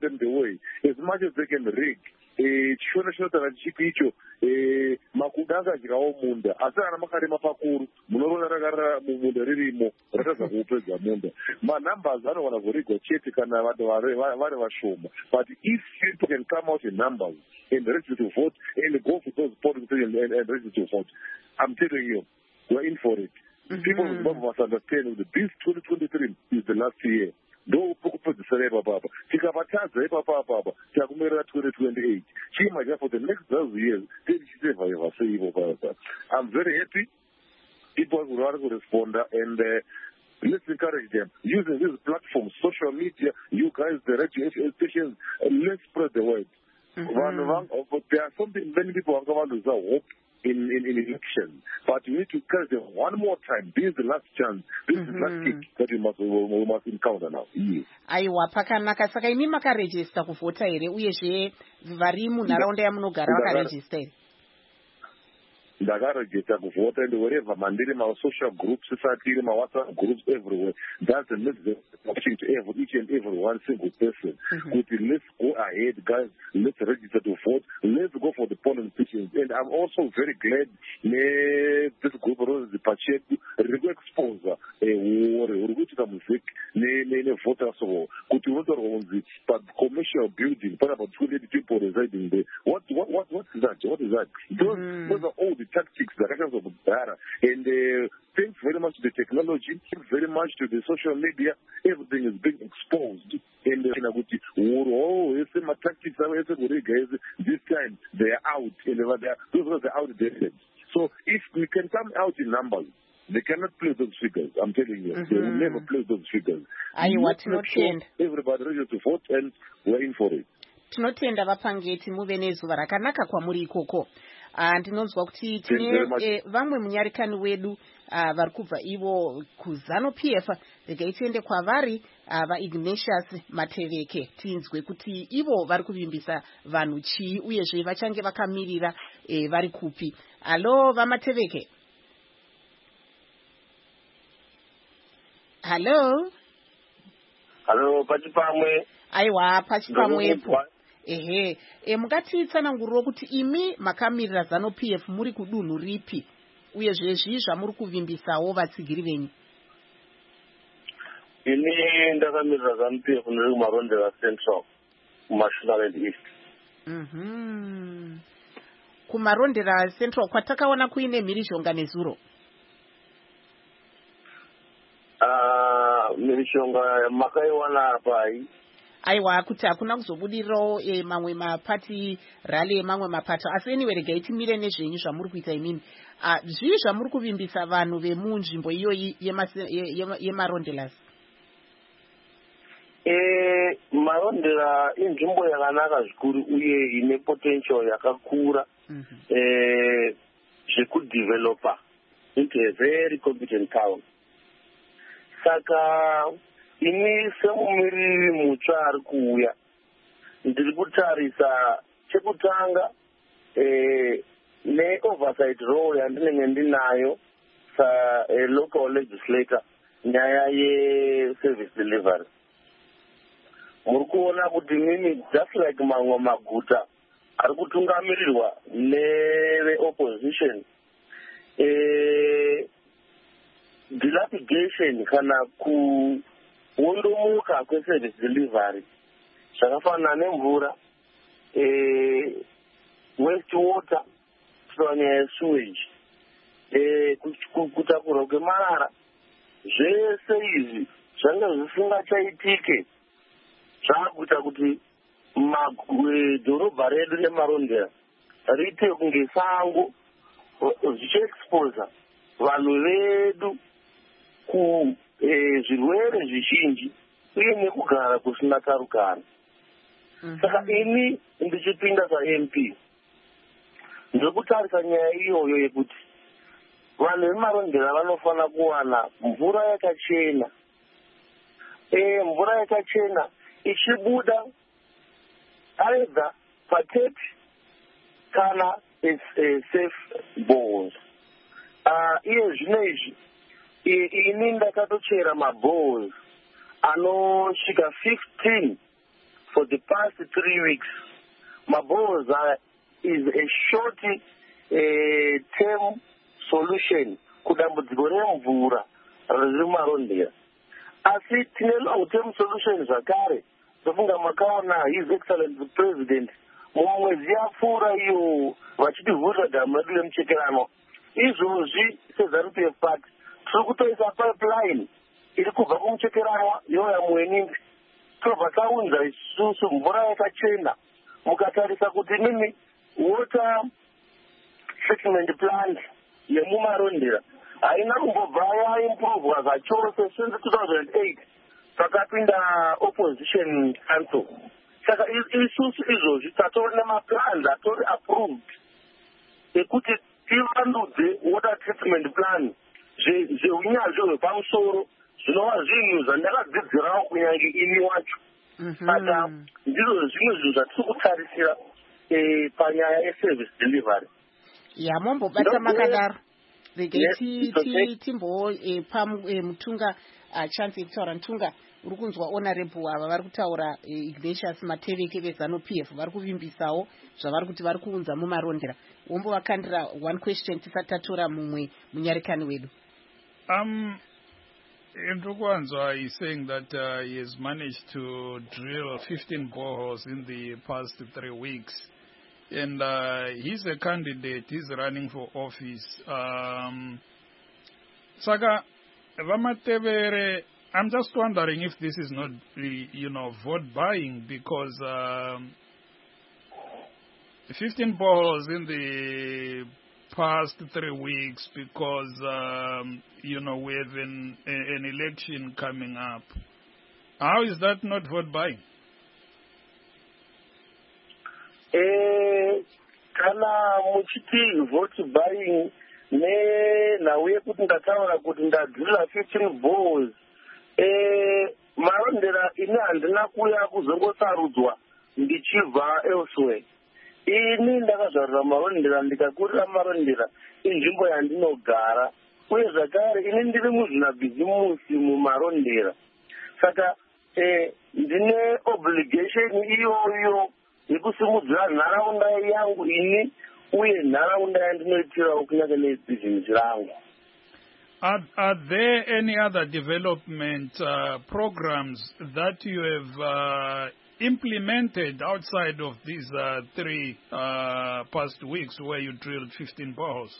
them the way as much as they can rig. Chishona chinotanga chipi icho makuda akadyawo munda asi kana makarima pakuru munoona rakarara mumunda ririmo ratadza kuupedza munda. Manumbers anowana kurigwa chete kana vanhu vari vashoma, but if people can come out in numbers and ready to vote and go for those politics and, and, and ready to vote, I'm telling you, we're in for it. Mm-hmm. People must understand that this twenty twenty-three is the last year. No pokupedzisira ipapapa tikavatadza ipapapapa takumirira twenty twenty-eight chimaja for the next dozen years tichichitevhaiva seivo papa. I'm very happy people vari kuresponda and uh, let's encourage them using these platforms, social media, you guys, the radio stations, uh, let's spread the word. Mm-hmm. There are something many people are going to lose hope in, in, in election, but you need to encourage them one more time. This is the last chance. This mm-hmm. is the last kick that we must, we must encounter now. Yes. Aiwa, pakanaka. Saka imi makaregister kuvota here uyezve vari munharaunda yamunogara vakaregister here? Ndakarejista kuvota and wherever mandiri ma social groups, satiri ma WhatsApp groups everywhere. That's the message touching to every, each and every one single person. Mm-hmm. Let's go ahead, guys. Let's register to vote. Let's go for the polling stations. And I'm also very glad ne this group of the Pachet Rigo exposure war Uruguay music ne ne ne voters so kuti voter on the commercial building for about two hundred people residing there. What what what what is that? What is that? Those mm-hmm. those are all the tactics that are of data. And uh, thanks very much to the technology, thanks very much to the social media, everything is being exposed. And uh, oh, my tactics are this time they are out, and they are, those are the outdated. So if we can come out in numbers, they cannot play those figures. I'm telling you, mm-hmm. they will never play those figures. I want to sure everybody ready to vote, and we're in for it. Tinotenda vapangeti muve nezuva rakanaka kwamuri ikoko. Ndinonzwa kuti tine vamwe munyarikani wedu vari kubva ivo kuZanu P F regai tiende kwavari vaIgnatius Mateveke tinzwe kuti ivo vari kuvimbisa vanhu chii uyezve vachange vakamirira vari kupi. Halo vaMateveke. Halo. Halo pachipamwe. Aiwa pachipamwepo. Ehe, e mukatitsananguriro kuti imi makamirira ZANU P F muri kudunhu ripi uye zvezvi zvamuri kuvimbisawo vatsigiri venyu? Ini ndakamirira ZANU P F ndiri kumarondera Central kuMashonaland East. Mhm. Kumarondera Central kwatakaona kuine mhirizhonga nezuro. Ah, uh, mhirizhonga makaiwana pai. Aiwa kuti hakuna kuzobudirirawo e, mamwe mapati rally emamwe mapato asi anyway regai timire nezvenyu zvamuri kuita imini. Uh, zvii zvamuri kuvimbisa vanhu vemunzvimbo iyoyi yemarondelas? Eh, marondera inzvimbo yakanaka zvikuru uye ine potential yakakura mm-hmm. eh, zvekudeveloper into a very competent town. Saka ini semumiriri mutsva ari kuuya ndiri kutarisa chekutanga eh, ne-oversight role yandinenge ndinayo sa-local legislator nyaya ye-service delivery. Muri kuona kuti mimi just like mamwe maguta ari kutungamirirwa neve-opposition eh, dilapidation kana kuondomuka kweservice delivery zvakafanana nemvura, eh, waste water, nyaya yesewage, eh, kutakurwa kwemarara, zvese izvi zvanga zvisingachaitike zvakuita kuti dhorobha redu remarondera riite kunge sango zvichiexposa vanhu vedu kuzvirwere zvizhinji uye nekugara kusina tarukano. Saka ini ndichipinda saM P ndiri kutarisa nyaya iyoyo yekuti vanhu vemarondera vanofana kuwana mvura yakachena. E, mvura yakachena ichibuda either patepi kana safe boreholes. Uh, iye zvino izvi ini ndakatochera maboreholes anosvika fifteen for the past three weeks. Maboza is a short uh, term solution kudambudziko remvura riri mumarondera. Asi tine long term solution zvakare zofunga makaona His Excellency President mumwedzi yapfuura iyo vachitivhurira dhamu redu remuchekerano. Izvozvi seZANU-P F party tiri kutoisa pipeline iri kubva kumuchekeranwa yoya mueningi tobva taunza isusu mvura yakachena. Mukatarisa kuti nini water treatment plant yemumarondera haina kumbobva yaimpruvwa zvachose since two thousand eight pakapinda opposition council. Saka isusu izvozvi tatori nemaplans atori approved ekuti tivandudze water treatment plan zveunyanzvi hwepamusoro zvinova zvinhu zvandakadzidzirawo kunyange ini wacho. Saka ndizvo zvimwe zvinhu zvatiri kutarisira panyaya yeservice delivery. Ya mombobata makadaro regai timbopa mutunga chance yekutaura mutunga uri kunzwa honorable ava vari kutaura Ignatius Mateveke veZANU-P F vari kuvimbisawo zvavari kuti vari kuunza mumarondera. Wombovakandira one question tisati tatora mumwe munyarikani wedu. Um, Ndrukwanzwa is saying that uh, he has managed to drill fifteen boreholes in the past three weeks. And uh, he's a candidate, he's running for office. Um, Saka, Vamatevere, I'm just wondering if this is not, you know, vote buying, because um, fifteen boreholes in the past three weeks because, um, you know, we have an, an election coming up. How is that not vote buying? Eh, kana muchiti vote buying ne nauye kuti ndataura kuti ndadzira fifteen balls eh marondera ine handina kuya kuzongosarudzwa ndichibva elsewhere. Ini ndakazvarira marondera ndikakurira marondera inzvimbo yandinogara uye zvakare ini ndiri muzvinabhizimusi mumarondera. Saka eh ndine obligation iyoyo yekusimudzira nharaunda yangu ini uye nharaunda yandinoitirawo kunyange nebhizimusi rangu. Are, are there any other development uh, programs that you have uh, implemented outside of these uh, three uh, past weeks where you drilled fifteen boreholes?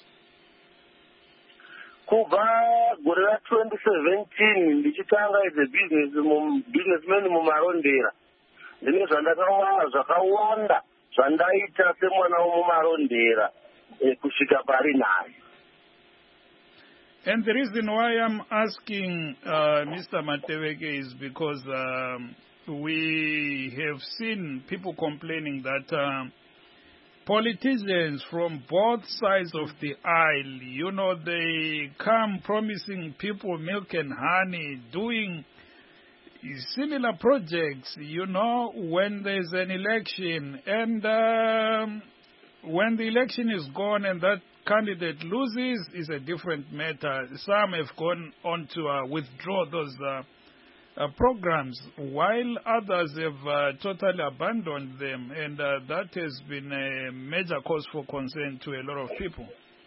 Kubva gore ra twenty seventeen ndichitanga as a business mum, businessman mumarondera ndine zvandakawana zvakawanda zvandaita semwana womumarondera eh, kusvika pari naye. And the reason why I'm asking uh, Mister Mateveke is because um, we have seen people complaining that um, politicians from both sides of the aisle, you know, they come promising people milk and honey, doing similar projects, you know, when there's an election. And um, when the election is gone and that candidate loses is a different matter. Some have gone on to uh, withdraw those uh, uh, programs, while others have uh, totally abandoned them, and uh, that has been a major cause for concern to a lot of people.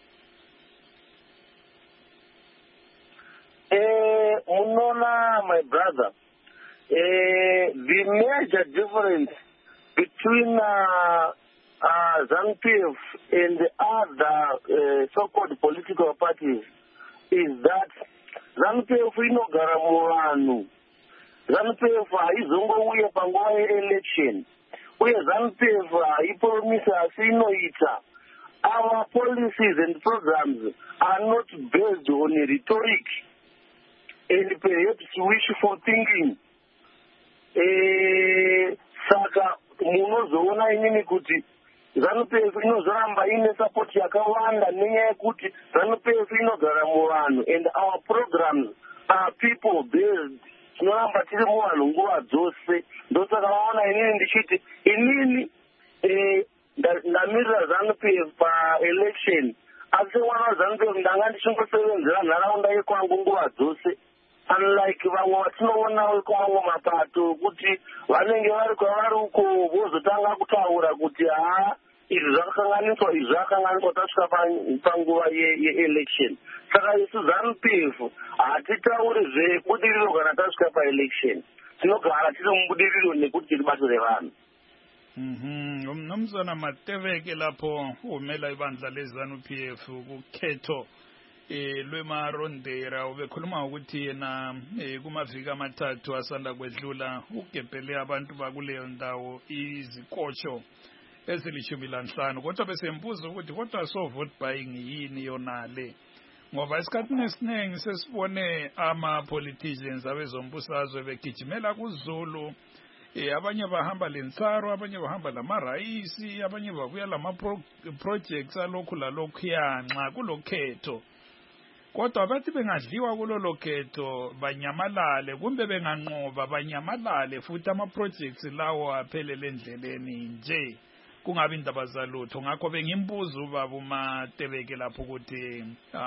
Eh, Unona, my brother, eh, the major difference between uh, Uh, ZANU-P F and the other uh, so-called political parties is that ZANU-P F inogara muvanhu. ZANU-P F haizongouya panguva yeelection. Uye ZANU-P F haipromisa asi inoita. Our policies and programs are not based on rhetoric and perhaps wishful thinking. Eh, saka munozoona inini kuti ZANU-P F inozoramba ine support yakawanda nenyaya yekuti ZANU-P F inogara muvanhu and our programs are people based. Tinoramba tiri muvanhu nguva dzose. Ndosaka vaona inini ndichiti inini eh ndamirira ZANU-P F pa-election asi mwana waZANU-P F ndanga ndichingosevenzera nharaunda yekwangu nguva dzose unlike vamwe vatinoona kumamwe mapato kuti vanenge vari kwavari uko vozotanga kutaura kuti haa izvi zvakakanganiswa izvi zvakakanganiswa tasvika panguva yeelection. Saka isu ZANU-P F hatitauri zvebudiriro kana tasvika paelection, tinogara tiri mubudiriro nekuti tiri bato revanhu. Mhm, umnumzana Mateveke lapho umela ibandla leZANU-P F kukhetho eh lwemarondera ubekhuluma ukuthi yena kumaviki amathathu asanda kwedlula ugebhele abantu bakuleyo ndawo izikotsho ezilishumi lanhlanu, kodwa bese mbuzo ukuthi kodwa so vote buying yini yona le, ngoba isikhathini esiningi sesibone ama politicians abezombusazwe begijimela kuZulu. Eh abanye bahamba lensaro, abanye bahamba lamarayisi, abanye babuya lama projects alokhu lalokhu yanxa kulokhetho. Kodwa bathi bengadliwa kulolo khetho banyamalale kumbe benganqoba banyamalale futhi ama projects lawo aphelele endleleni nje kungabi indaba zalutho. Ngakho bengimbuza ubaba uMatebeke lapho ukuthi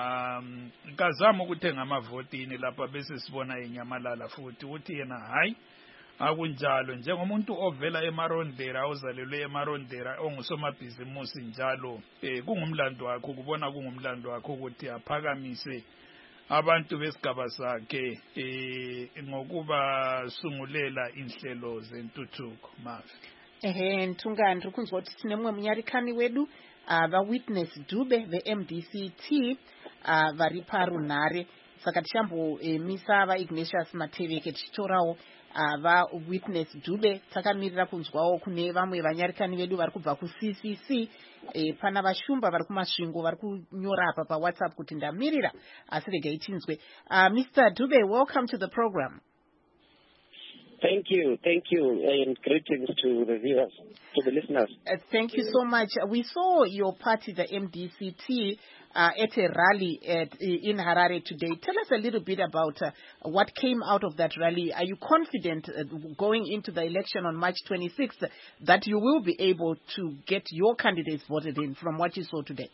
um kazama ukuthenga amavotini lapha bese sibona inyamalala futhi uthi yena hayi akunjalo njengomuntu ovela emarondera ozalelwe emarondera ongusomabhizimusi njalo eh kungumlando wakho kubona kungumlando wakho ukuthi aphakamise abantu besigaba sakhe eh ngokuba sungulela inhlelo zentuthuko. Mafi ehe Ntungani rikunzwa ukuthi sinemwe munyarikani wedu ava Witness Dube ve M D C T vari parunhare saka tishambo misava Ignatius Mateveke tichitorawo ava Witness Dube takamirira kunzwawo kune vamwe vanyarikani vedu vari kubva ku C C C e, pana vashumba vari kumasvingo vari kunyora apa pa WhatsApp kuti ndamirira asi regai tinzwe. uh, Mister Dube, welcome to the program. Thank you, thank you, and greetings to the viewers, to the listeners. Uh, thank you so much. We saw your party, the M D C T, uh, at a rally at, in Harare today. Tell us a little bit about uh, what came out of that rally. Are you confident uh, going into the election on March twenty-sixth that you will be able to get your candidates voted in from what you saw today?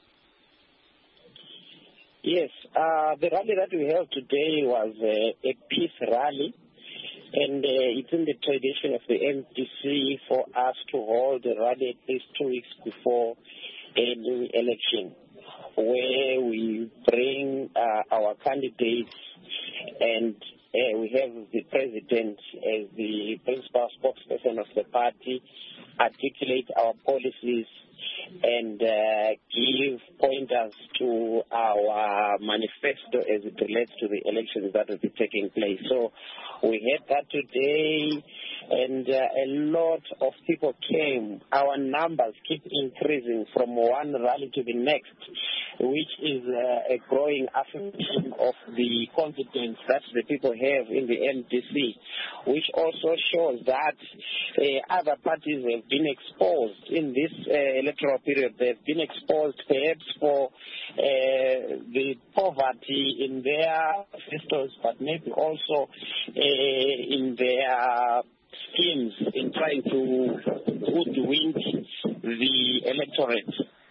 Yes, uh, the rally that we held today was uh, a peace rally. And uh, it's in the tradition of the M D C for us to hold a rally at least two weeks before any election, where we bring uh, our candidates and uh, we have the president as the principal spokesperson of the party, articulate our policies and uh, give pointers to our manifesto as it relates to the elections that will be taking place. So we had that today, and uh, a lot of people came. Our numbers keep increasing from one rally to the next, which is uh, a growing affirmation of the confidence that the people have in the M D C, which also shows that uh, other parties have been exposed in this uh, electoral period. They've been exposed perhaps for uh, the poverty in their manifestos, but maybe also uh, in their schemes in trying to hoodwink the electorate.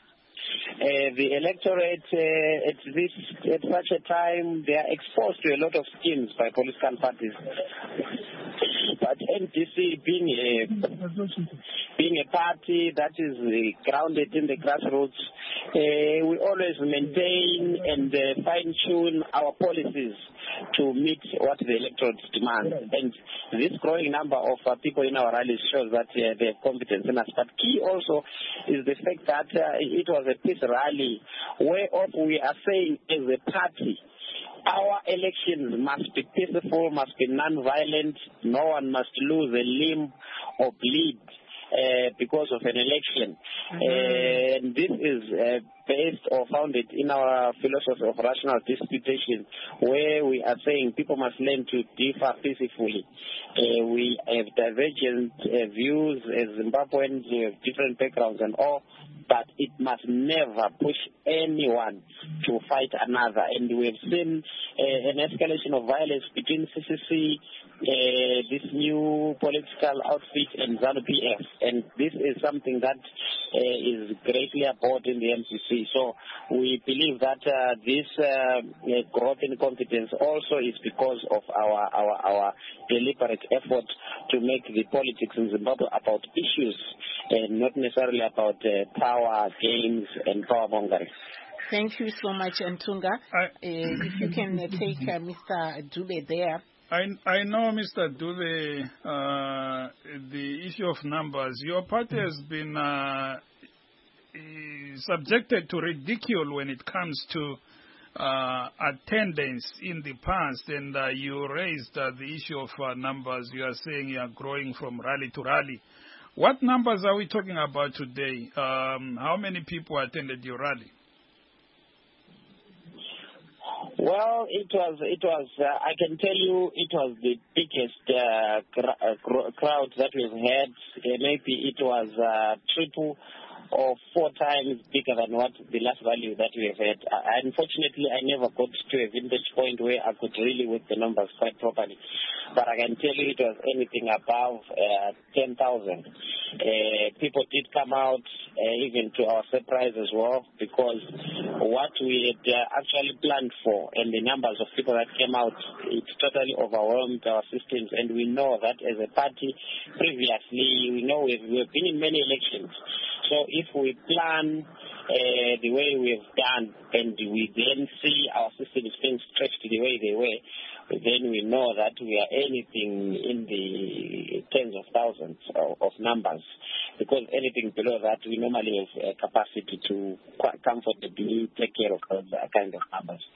Uh, the electorate uh, at this at such a time they are exposed to a lot of schemes by political parties. But M D C being a being a party that is uh, grounded in the grassroots, uh, we always maintain and uh, fine tune our policies to meet what the electorate demand. And this growing number of uh, people in our rallies shows that uh, they have confidence in us. But key also is the fact that uh, it was a peace rally whereof we are saying as a party, our elections must be peaceful, must be non-violent. No one must lose a limb or bleed uh, because of an election. Mm-hmm. And this is uh, based or founded in our philosophy of rational disputation, where we are saying people must learn to differ peacefully. Uh, we have divergent uh, views as Zimbabweans, we have different backgrounds and all, but it must never push anyone to fight another. And we have seen uh, an escalation of violence between C C C, uh, this new political outfit, and ZANU-P F. And this is something that uh, is greatly abhorred in the M C C. So we believe that uh, this uh, growth in confidence also is because of our, our, our deliberate effort to make the politics in Zimbabwe about issues and not necessarily about uh, power gains and power mongering. Thank you so much, Ntunga. I, uh, if you can uh, take uh, Mister Dube there. I, I know, Mister Dube, uh, the issue of numbers. Your party has been uh, subjected to ridicule when it comes to uh, attendance in the past, and uh, you raised uh, the issue of uh, numbers. You are saying you are growing from rally to rally. What numbers are we talking about today? Um, how many people attended your rally? Well, it was, it was. Uh, I can tell you, it was the biggest uh, cr- crowd that we've had. Uh, maybe it was uh, triple or four times bigger than what the last value that we have had. Uh, unfortunately, I never got to a vintage point where I could really work the numbers quite properly. But I can tell you it was anything above uh, ten thousand. Uh, people did come out, uh, even to our surprise as well, because what we had uh, actually planned for and the numbers of people that came out, it totally overwhelmed our systems. And we know that as a party previously, we know we've, we've been in many elections. So if we plan uh, the way we've done and we then see our systems being stretched the way they were, then we know that we are anything in the tens of thousands of, of numbers, because anything below that we normally have a capacity to quite comfortably take care of those kind of numbers.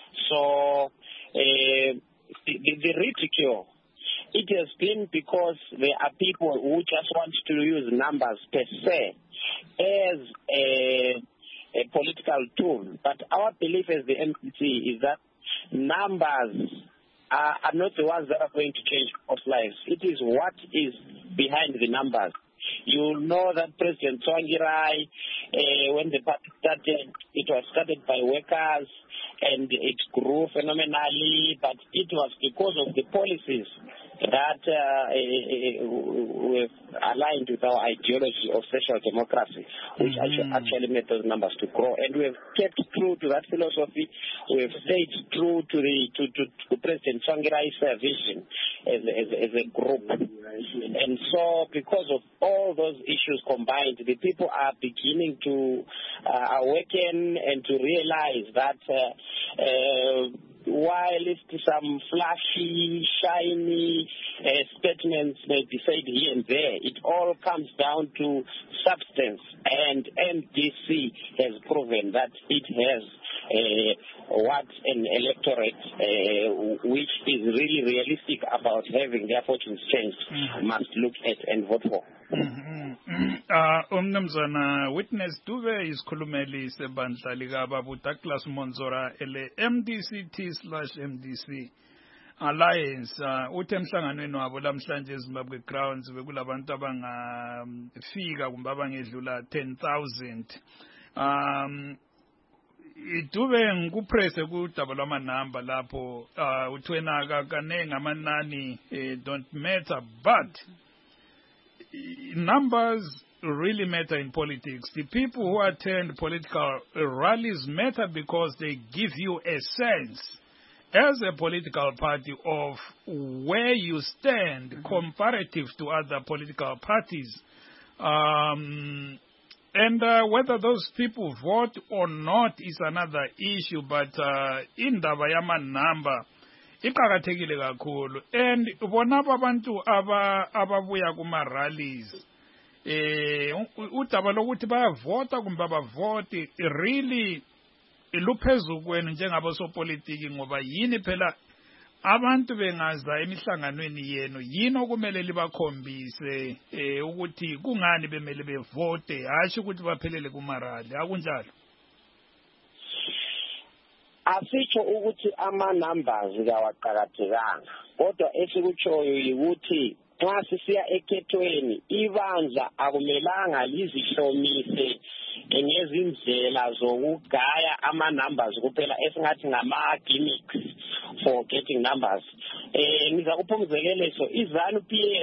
So uh, the, the ridicule, it has been because there are people who just want to use numbers per se as a, a political tool. But our belief as the M C C is that numbers are, are not the ones that are going to change people's lives. It is what is behind the numbers. You know that President Tsvangirai, uh, when the party started, it was started by workers and it grew phenomenally, but it was because of the policies that uh, were aligned with our ideology of social democracy, which mm-hmm. actually made those numbers to grow. And we have kept true to that philosophy. We have stayed true to the to, to, to President Tsvangirai's vision as, as, as a group. And so because of all those issues combined, the people are beginning to uh, awaken and to realize that uh, uh, while some flashy, shiny uh, statements may be said here and there, it all comes down to substance. And M D C has proven that it has uh, what an electorate uh, which is really realistic about having their fortunes changed mm-hmm. must look at and vote for. Umnumzana Witness Dube isikhulumeli sebandla likaBaba Douglas Monzora ele M D C T slash M D C Alliance uthe emhlanganweni wabo lamhlanje eZimbabwe Grounds bekulabantu abangafika kumbe abangedlula ten thousand. um Idube ngikupresse kudaba lwamanamba lapho uthwena kanengi amanani don't matter, but numbers really matter in politics. The people who attend political rallies matter because they give you a sense as a political party of where you stand mm-hmm. comparative to other political parties. Um, and uh, whether those people vote or not is another issue, but uh, indaba yamanamba iqakathekile kakhulu. And bonaba abantu aba ababuya kuma rallies eh udaba lokuthi bayavota kumbe abavoti really luphezulu kwenu njengabosopolitiki, ngoba yini phela abantu bengaza emihlanganweni yenu yini okumele libakhombise eh ukuthi kungani bemele bevote, hashi ukuthi baphelele kuma rally. Akunjalo? Asitsho ukuthi ama numbers kawaqhakathekanga, kodwa esikutshoyo ukuthi xa sisiya ekhethweni ibandla akumelanga lizihlomise ngezindlela zokugaya ama numbers kuphela esingathi ngama gimmicks for getting numbers. Eh niza kuphumzekeleso iZANU P F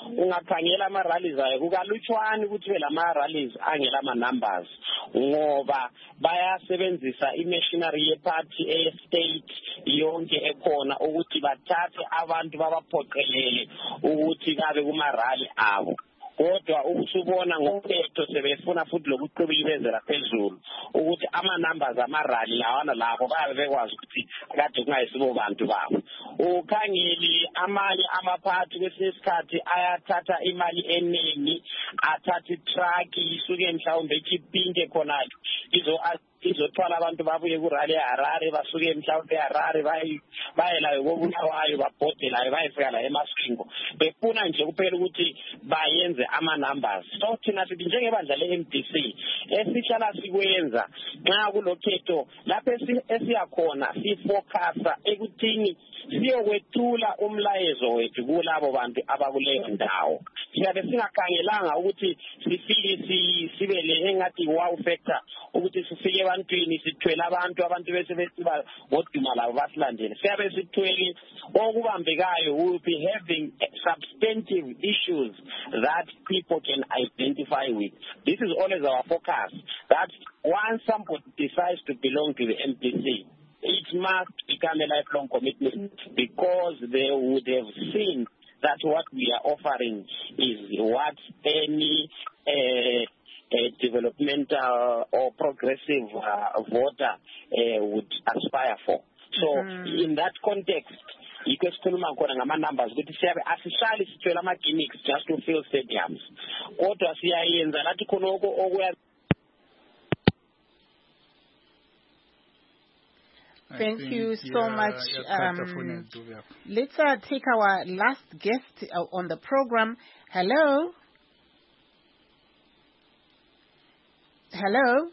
ungakhangela ama-rallies ayo kukalutshwane ukuthi ube lama-rallies angela ama-numbers ngoba bayasebenzisa i-machinery ye-party e-state yonke ekhona ukuthi bathathe abantu babaphoqelele ukuthi babe kuma-rally abo. Kodwa ukusubona ngokhetho sebefuna futhi lokuqhubekela phezulu ukuthi ama-numbers ama-rally lawana lapho babe bekwazi ukuthi kade kungayisibo bantu babo. Ukhangeli amanye amaphathi kwesinye isikhathi ayathatha imali eningi, athatha i-truck isuke mhlawumbe ekhipinte khona izo izothwala abantu babuye ku-rally eHarare basuke mhlawumbe eHarare baye layo koBulawayo babhode layo bayefika la eMasvingo befuna nje kuphela ukuthi bayenze ama-numbers. So thina sithi njengebandla le-M D C esihlala sikwenza nxa kulokhetho lapho esiyakhona sifocusa ekuthini siyokwethula umlayezo wethu kulabo bantu abakuleyo ndawo. Siyabe singakhangelanga ukuthi sifike sibe le engathi wow factor ukuthi sifike ebantwini sithwele abantu abantu bese besiba ngoduma labo basilandele. Siyabe sithwele okubambekayo, we will be having substantive issues that people can identify with. This is always our focus, that once somebody decides to belong to the M D C, it must become a lifelong commitment because they would have seen that what we are offering is what any uh, uh, developmental or progressive uh, voter uh, would aspire for. So mm. in that context, ikwesikhuluma khona ngama-numbers ukuthi siyabe asihlali sithwele ama-gimmicks just to fill stadiums. Kodwa siyayenza lathi khona okuya. Thank you so yeah, much. Um, let's uh, take our last guest uh, on the program. Hello. Hello.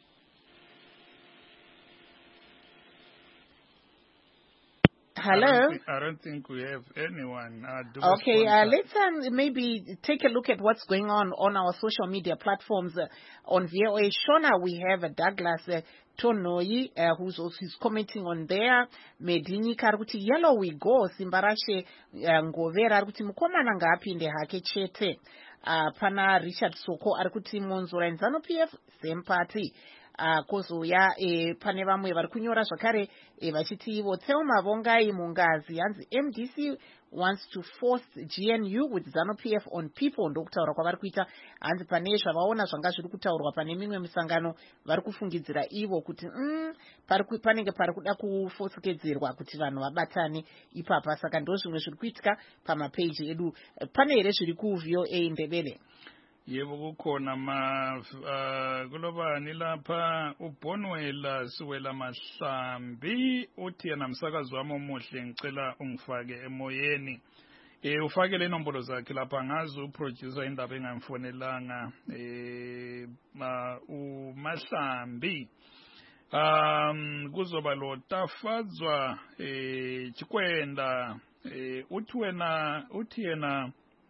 Hello. I don't, think, I don't think we have anyone. Uh, okay, uh, let's um, maybe take a look at what's going on on our social media platforms. Uh, on V O A Shona, we have uh, Douglas uh, Tonoi, uh, who's also who's commenting on there. Medini karuti yellow we go. Simbarashe ngovera aruti mukoma nanga apinde hake chete. Uh, pana Richard Soko aruti Monzora Nzano P F same party. Uh, kozo ya e, pane vamwe vari kunyora zvakare e, vachiti Thelma Vongai Mungazi yanzi M D C wants to force G N U with ZANU P F on people ndokutaura kwavari kuita hanzi pane zvavaona zvanga zviri kutaurwa pane mimwe misangano vari kufungidzira ivo kuti mm, panenge pari kuda kufosokedzerwa kuti vanhu vabatane ipapa. Saka ndo zvimwe zviri kuitika pamapeji edu. Pane here zviri ku-V O A Ndebele? Yebo kukhona ma uh, kulobani lapha uBonwela Siwela Mahlambi uthi yena msakazi wami omuhle ngicela ungifake emoyeni. Eh ufake inombolo zakhe lapha ngazi uproducer indaba engamfonelanga eh ma uMahlambi. Um kuzoba lo Tafadzwa eh Chikwenda eh uthi wena uthi yena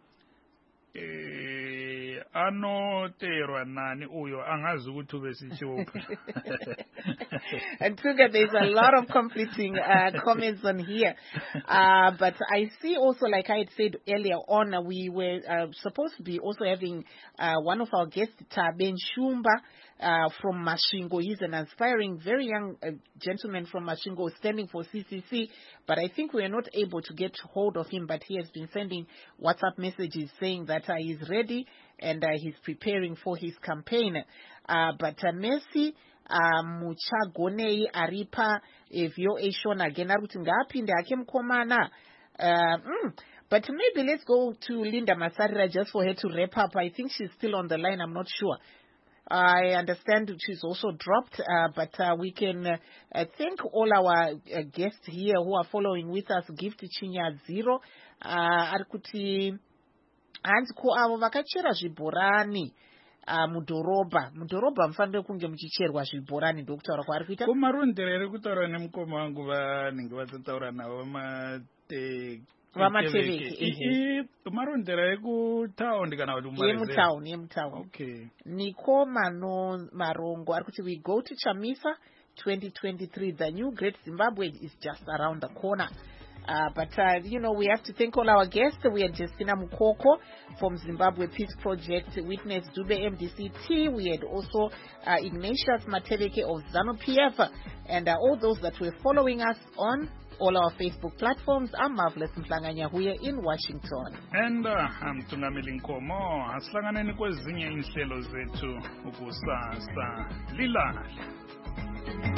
eh anoterwa nani uyo angazi ukuthi ubesishopha. And Tuga, there's a lot of conflicting uh, comments on here, uh, but I see also, like I had said earlier on, uh, we were uh, supposed to be also having uh, one of our guests, Taben Shumba, uh, from Masvingo. He's an aspiring, very young uh, gentleman from Masvingo standing for C C C, but I think we are not able to get hold of him, but he has been sending WhatsApp messages saying that uh, he's ready and uh, he's preparing for his campaign. Uh, but uh, Messi uh, Muchagonei Aripa V O A Shona again aruti ngapinde ake mkomana. Uh, mm, but maybe let's go to Linda Masarira just for her to wrap up. I think she's still on the line. I'm not sure. I understand she's also dropped, uh, but uh, we can uh, uh, thank all our uh, guests here who are following with us. Gift Chinya Zero, uh, Arkuti, Hans Ko avo vakachera zviborani. Uh, mudhorobha mudhorobha mufanire kunge muchicherwa zvibhorani ndokutaura kwaari kuita kumarondera iri kutaura nemukoma wangu vanenge vatotaura navo vamate vamateveke marondera ekutaundi kana kuti yemutauni yemutauni okay niko mano marongo ari kuti we go to Chamisa twenty twenty-three. The new great Zimbabwe is just around the corner. Uh, but, uh, you know, we have to thank all our guests. We had Justina Mukoko from Zimbabwe Peace Project, Witness Dube M D C T. We had also uh, Ignatius Mateleke of ZANU-P F, and uh, all those that were following us on all our Facebook platforms. I'm Marvelous Mhlanganya here in Washington. And uh, I'm Tungamili Nkomo. Aslanganeni kwezinye inhlelo zethu ukusasa lilala.